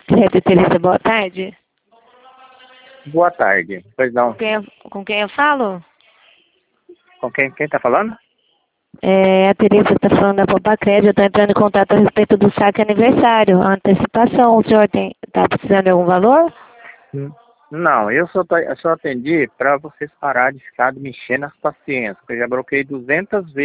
Rede Teresa, boa tarde. Boa tarde. Pois não. Com quem eu falo? Com quem tá falando? A Teresa está falando da Popacred. Eu estou entrando em contato a respeito do saque aniversário. A antecipação, o senhor está precisando de algum valor? Não, eu só atendi para vocês parar de ficar mexendo nas paciências. Eu já bloqueei 200 vezes.